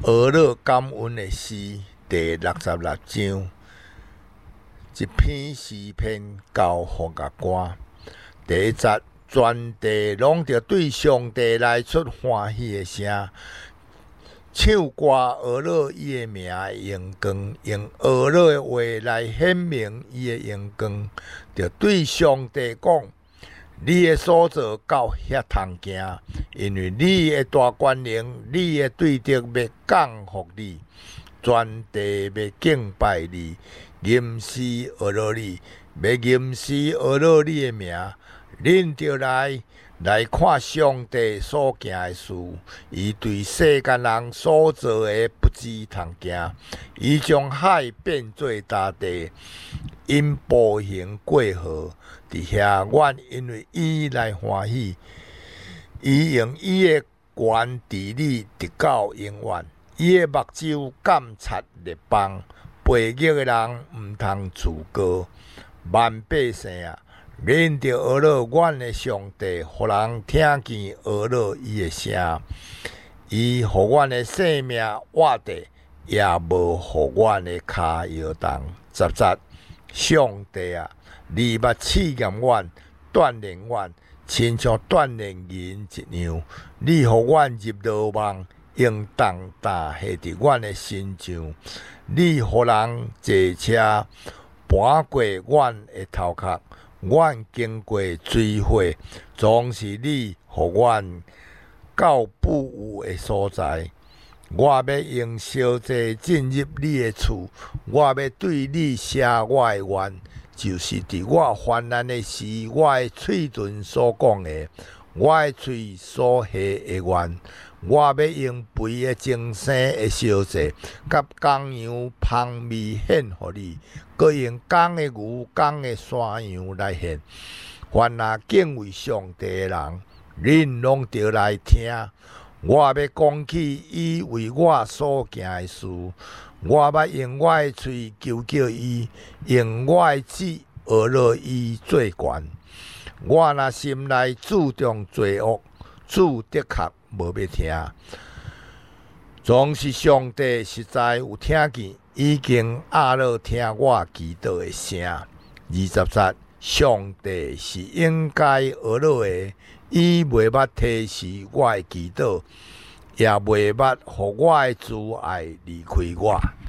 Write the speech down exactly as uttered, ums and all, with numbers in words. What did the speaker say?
俄勒感恩的诗第六十六章，一篇诗篇交互甲歌。第一节，全地拢着对上帝来出欢喜的声，唱歌俄勒伊的名的荣光，用俄勒的话来显明伊的荣光，着对上帝讲：你的所做到遐通行，因为你的大权能，你的对德要降福你，全地要敬拜你，吟诗俄勒你，要吟诗俄勒你的名。恁着来来看上帝所行的事，伊对世间人所做的不知通行，伊将海变做大地，因步行过河。伫遐，阮因为伊来欢喜，伊用伊的权治理直到永远，伊的目睭监察列邦，悖逆的人毋通自高。万百姓啊，恁着学了阮的上帝，互人听见学了伊的声，伊互阮的性命活地，也无互阮的骹摇动。十节，上帝啊，你捌试验阮，锻炼阮，亲像锻炼银一样。你互阮入牢网，用重担下伫阮的身上。你互人坐车搬过阮的头壳，阮经过水火，总是你互阮到不有的所在。我要用烧祭进入你的厝，我要对你写我的愿，就是伫我患难的时，我的嘴唇所讲的，我的嘴所下的愿。我要用肥的精生的烧祭，甲公羊香味献互你，佮用公的牛、公的山羊来献。凡若敬畏上帝的人，恁拢着来听。我要讲起伊为我所行的事，我要用我的喙求叫伊，用我的指学了伊做权。我若心内注重罪恶，主的确无要听。总是上帝实在有听见，已经压了听我祈祷的声。二十节，上帝是应该学了的。伊袂捌提示我的祈祷，也袂捌互我的慈爱离开我。